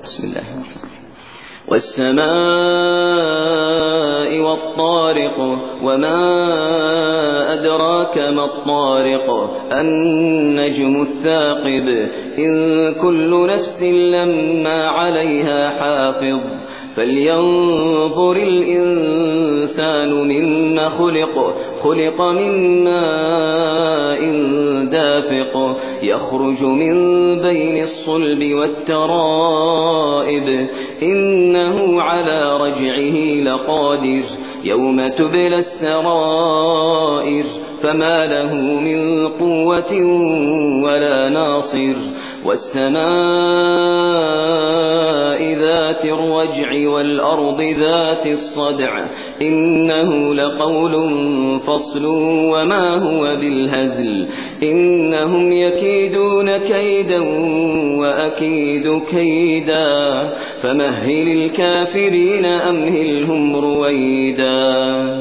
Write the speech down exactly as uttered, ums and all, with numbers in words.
بسم الله الرحمن الرحيم. والسماء والطارق وما أدراك ما الطارق النجم الثاقب إن كل نفس لما عليها حافظ فلينظر الإنسان مما خلق خلق من ماء دافق يخرج من بين الصلب والترائب إنه على رجعه لقادر يوم تبلى السرائر فما له من قوة ولا ناصر والسماء ذات الرجع والأرض ذات الصدع إنه لقول فصل وما هو بالهزل إنهم يكيدون كيدا وأكيد كيدا فمهل الكافرين أمهلهم رويدا.